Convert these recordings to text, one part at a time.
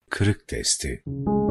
Kırık testi.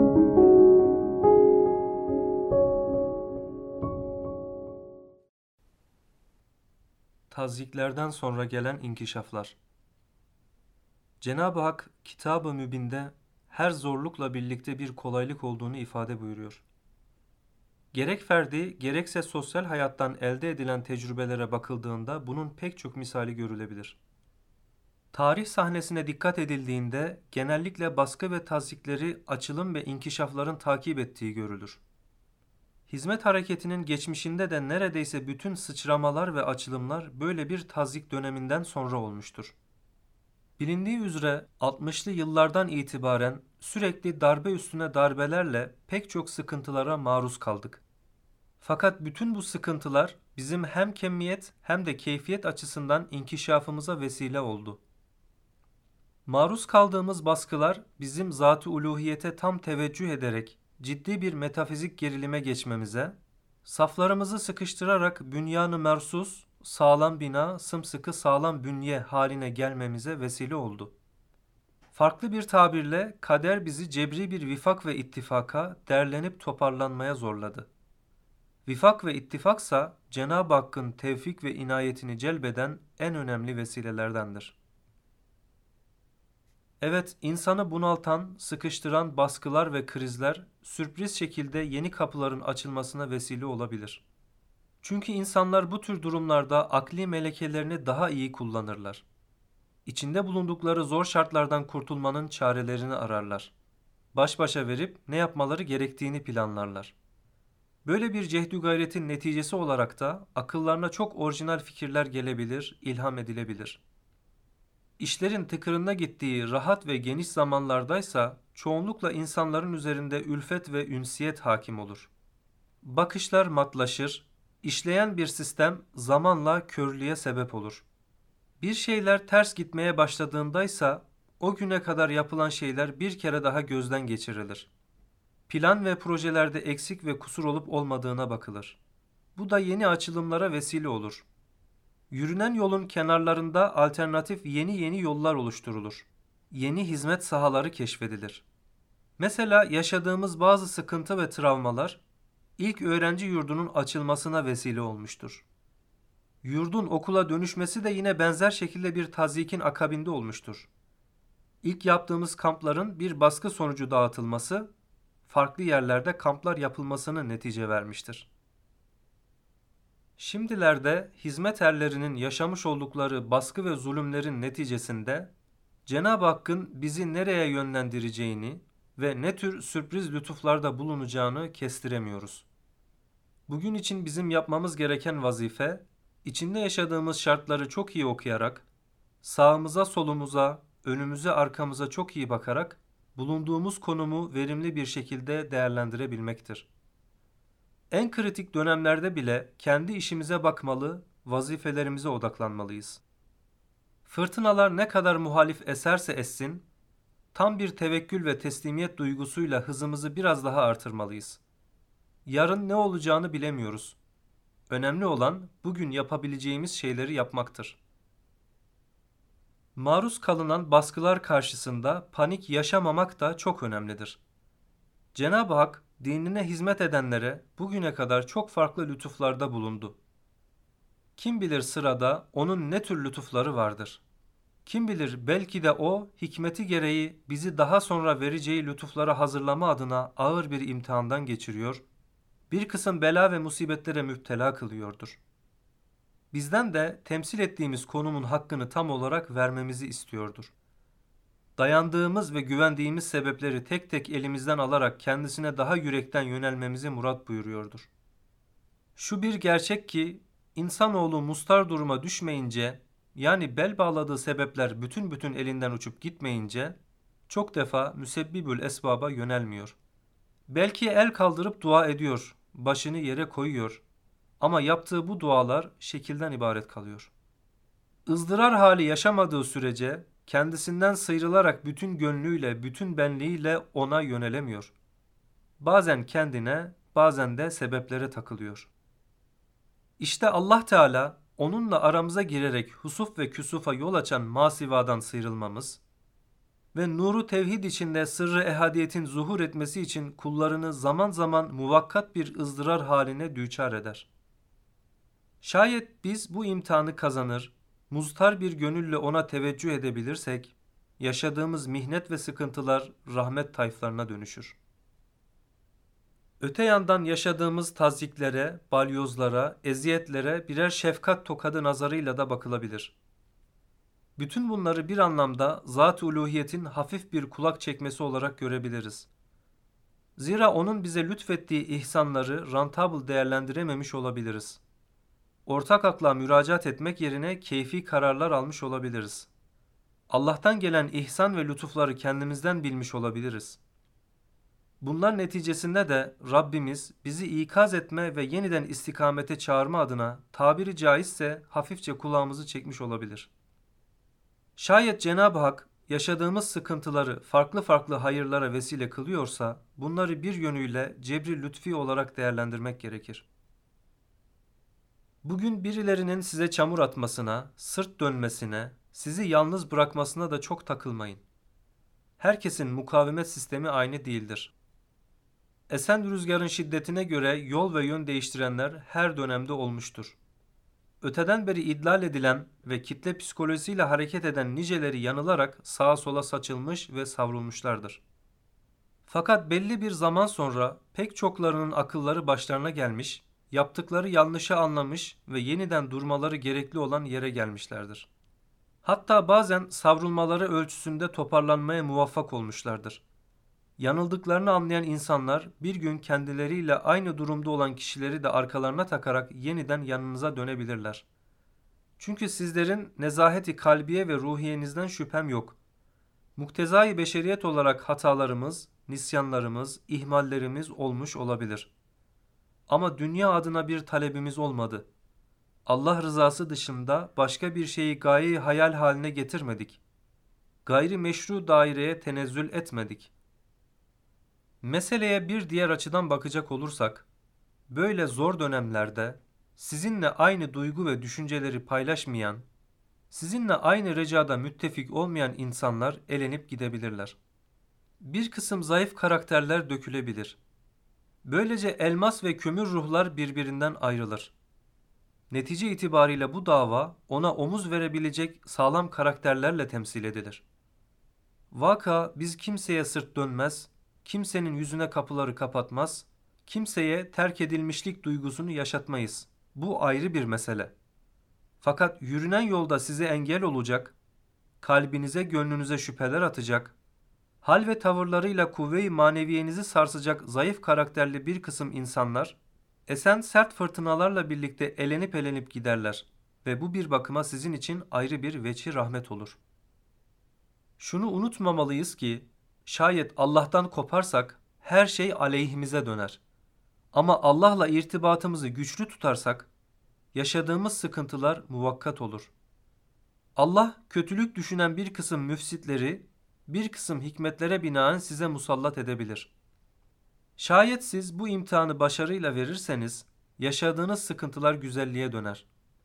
Tazyiklerden sonra gelen inkişaflar. Cenab-ı Hak Kitab-ı Mübin'de her zorlukla birlikte bir kolaylık olduğunu ifade buyuruyor. Gerek ferdi, gerekse sosyal hayattan elde edilen tecrübelere bakıldığında bunun pek çok misali görülebilir. Tarih sahnesine dikkat edildiğinde genellikle baskı ve tazyikleri açılım ve inkişafların takip ettiği görülür. Hizmet hareketinin geçmişinde de neredeyse bütün sıçramalar ve açılımlar böyle bir tazyik döneminden sonra olmuştur. Bilindiği üzere 60'lı yıllardan itibaren sürekli darbe üstüne darbelerle pek çok sıkıntılara maruz kaldık. Fakat bütün bu sıkıntılar bizim hem kemiyet hem de keyfiyet açısından inkişafımıza vesile oldu. Maruz kaldığımız baskılar bizim zat-ı uluhiyete tam teveccüh ederek ciddi bir metafizik gerilime geçmemize, saflarımızı sıkıştırarak bünyan-ı mersus, sağlam bina, sımsıkı sağlam bünye haline gelmemize vesile oldu. Farklı bir tabirle kader bizi cebri bir vifak ve ittifaka derlenip toparlanmaya zorladı. Vifak ve ittifaksa Cenab-ı Hakk'ın tevfik ve inayetini celbeden en önemli vesilelerdendir. Evet, insanı bunaltan, sıkıştıran baskılar ve krizler sürpriz şekilde yeni kapıların açılmasına vesile olabilir. Çünkü insanlar bu tür durumlarda akli melekelerini daha iyi kullanırlar. İçinde bulundukları zor şartlardan kurtulmanın çarelerini ararlar. Baş başa verip ne yapmaları gerektiğini planlarlar. Böyle bir cehdü gayretin neticesi olarak da akıllarına çok orijinal fikirler gelebilir, ilham edilebilir. İşlerin tıkırında gittiği rahat ve geniş zamanlardaysa çoğunlukla insanların üzerinde ülfet ve ünsiyet hakim olur. Bakışlar matlaşır, işleyen bir sistem zamanla körlüğe sebep olur. Bir şeyler ters gitmeye başladığındaysa o güne kadar yapılan şeyler bir kere daha gözden geçirilir. Plan ve projelerde eksik ve kusur olup olmadığına bakılır. Bu da yeni açılımlara vesile olur. Yürünen yolun kenarlarında alternatif yeni yollar oluşturulur. Yeni hizmet sahaları keşfedilir. Mesela yaşadığımız bazı sıkıntı ve travmalar ilk öğrenci yurdunun açılmasına vesile olmuştur. Yurdun okula dönüşmesi de yine benzer şekilde bir tazyikin akabinde olmuştur. İlk yaptığımız kampların bir baskı sonucu dağıtılması, farklı yerlerde kamplar yapılmasını netice vermiştir. Şimdilerde hizmet erlerinin yaşamış oldukları baskı ve zulümlerin neticesinde Cenab-ı Hakk'ın bizi nereye yönlendireceğini ve ne tür sürpriz lütuflarda bulunacağını kestiremiyoruz. Bugün için bizim yapmamız gereken vazife, içinde yaşadığımız şartları çok iyi okuyarak, sağımıza solumuza, önümüze arkamıza çok iyi bakarak, bulunduğumuz konumu verimli bir şekilde değerlendirebilmektir. En kritik dönemlerde bile kendi işimize bakmalı, vazifelerimize odaklanmalıyız. Fırtınalar ne kadar muhalif eserse essin, tam bir tevekkül ve teslimiyet duygusuyla hızımızı biraz daha artırmalıyız. Yarın ne olacağını bilemiyoruz. Önemli olan bugün yapabileceğimiz şeyleri yapmaktır. Maruz kalınan baskılar karşısında panik yaşamamak da çok önemlidir. Cenab-ı Hak dinine hizmet edenlere bugüne kadar çok farklı lütuflarda bulundu. Kim bilir sırada onun ne tür lütufları vardır. Kim bilir belki de o hikmeti gereği bizi daha sonra vereceği lütuflara hazırlama adına ağır bir imtihandan geçiriyor, bir kısım bela ve musibetlere müptela kılıyordur. Bizden de temsil ettiğimiz konumun hakkını tam olarak vermemizi istiyordur. Dayandığımız ve güvendiğimiz sebepleri tek tek elimizden alarak kendisine daha yürekten yönelmemizi murat buyuruyordur. Şu bir gerçek ki insanoğlu mustar duruma düşmeyince, yani bel bağladığı sebepler bütün elinden uçup gitmeyince çok defa müsebbibül esbaba yönelmiyor. Belki el kaldırıp dua ediyor, başını yere koyuyor ama yaptığı bu dualar şekilden ibaret kalıyor. ızdırar hali yaşamadığı sürece kendisinden sıyrılarak bütün gönlüyle, bütün benliğiyle ona yönelemiyor. Bazen kendine, bazen de sebeplere takılıyor. İşte Allah Teala onunla aramıza girerek husuf ve küsufa yol açan masivadan sıyrılmamız, ve nuru tevhid içinde sırrı ehadiyetin zuhur etmesi için kullarını zaman zaman muvakkat bir ızdırar haline düçar eder. Şayet biz bu imtihanı kazanır, muztar bir gönülle ona teveccüh edebilirsek, yaşadığımız mihnet ve sıkıntılar rahmet tayflarına dönüşür. Öte yandan yaşadığımız tazyikleri, balyozlara, eziyetlere birer şefkat tokadı nazarıyla da bakılabilir. Bütün bunları bir anlamda zat-ı uluhiyetin hafif bir kulak çekmesi olarak görebiliriz. Zira onun bize lütfettiği ihsanları rentable değerlendirememiş olabiliriz. Ortak akla müracaat etmek yerine keyfi kararlar almış olabiliriz. Allah'tan gelen ihsan ve lütufları kendimizden bilmiş olabiliriz. Bunlar neticesinde de Rabbimiz bizi ikaz etme ve yeniden istikamete çağırma adına tabiri caizse hafifçe kulağımızı çekmiş olabilir. Şayet Cenab-ı Hak yaşadığımız sıkıntıları farklı farklı hayırlara vesile kılıyorsa bunları bir yönüyle cebri lütfi olarak değerlendirmek gerekir. Bugün birilerinin size çamur atmasına, sırt dönmesine, sizi yalnız bırakmasına da çok takılmayın. Herkesin mukavemet sistemi aynı değildir. Esen rüzgarın şiddetine göre yol ve yön değiştirenler her dönemde olmuştur. Öteden beri idlal edilen ve kitle psikolojisiyle hareket eden niceleri yanılarak sağa sola saçılmış ve savrulmuşlardır. Fakat belli bir zaman sonra pek çoklarının akılları başlarına gelmiş, yaptıkları yanlışı anlamış ve yeniden durmaları gerekli olan yere gelmişlerdir. Hatta bazen savrulmaları ölçüsünde toparlanmaya muvaffak olmuşlardır. Yanıldıklarını anlayan insanlar bir gün kendileriyle aynı durumda olan kişileri de arkalarına takarak yeniden yanınıza dönebilirler. Çünkü sizlerin nezaheti kalbiye ve ruhiyenizden şüphem yok. Muktezai beşeriyet olarak hatalarımız, nisyanlarımız, ihmallerimiz olmuş olabilir. Ama dünya adına bir talebimiz olmadı. Allah rızası dışında başka bir şeyi gaye-i hayal haline getirmedik. Gayri meşru daireye tenezzül etmedik. Meseleye bir diğer açıdan bakacak olursak, böyle zor dönemlerde sizinle aynı duygu ve düşünceleri paylaşmayan, sizinle aynı recada müttefik olmayan insanlar elenip gidebilirler. Bir kısım zayıf karakterler dökülebilir. Böylece elmas ve kömür ruhlar birbirinden ayrılır. Netice itibariyle bu dava ona omuz verebilecek sağlam karakterlerle temsil edilir. Vaka biz kimseye sırt dönmez, kimsenin yüzüne kapıları kapatmaz, kimseye terk edilmişlik duygusunu yaşatmayız. Bu ayrı bir mesele. Fakat yürünen yolda size engel olacak, kalbinize gönlünüze şüpheler atacak, hal ve tavırlarıyla kuvve-i maneviyenizi sarsacak zayıf karakterli bir kısım insanlar, esen sert fırtınalarla birlikte elenip giderler ve bu bir bakıma sizin için ayrı bir veçi rahmet olur. Şunu unutmamalıyız ki, şayet Allah'tan koparsak her şey aleyhimize döner. Ama Allah'la irtibatımızı güçlü tutarsak, yaşadığımız sıkıntılar muvakkat olur. Allah kötülük düşünen bir kısım müfsitleri, bir kısım hikmetlere binaen size musallat edebilir. Şayet siz bu imtihanı başarıyla verirseniz, yaşadığınız sıkıntılar güzelliğe döner.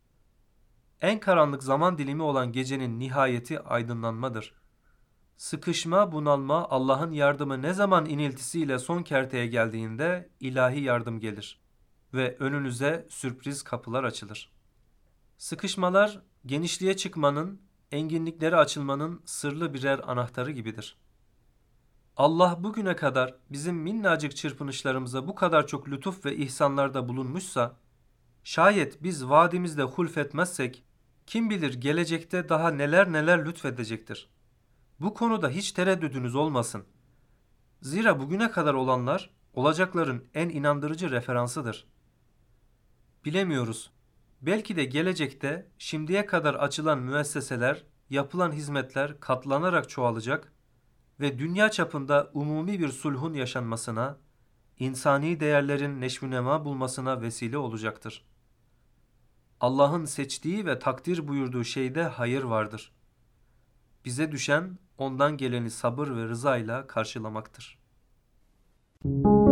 En karanlık zaman dilimi olan gecenin nihayeti aydınlanmadır. Sıkışma, bunalma, Allah'ın yardımı ne zaman iniltisiyle son kerteye geldiğinde ilahi yardım gelir ve önünüze sürpriz kapılar açılır. Sıkışmalar, genişliğe çıkmanın, enginliklere açılmanın sırlı birer anahtarı gibidir. Allah bugüne kadar bizim minnacık çırpınışlarımıza bu kadar çok lütuf ve ihsanlarda bulunmuşsa, şayet biz vaadimizde hulfetmezsek, kim bilir gelecekte daha neler neler lütfedecektir. Bu konuda hiç tereddüdünüz olmasın. Zira bugüne kadar olanlar, olacakların en inandırıcı referansıdır. Bilemiyoruz. Belki de gelecekte şimdiye kadar açılan müesseseler, yapılan hizmetler katlanarak çoğalacak ve dünya çapında umumi bir sulhun yaşanmasına, insani değerlerin neşvünema bulmasına vesile olacaktır. Allah'ın seçtiği ve takdir buyurduğu şeyde hayır vardır. Bize düşen ondan geleni sabır ve rızayla karşılamaktır.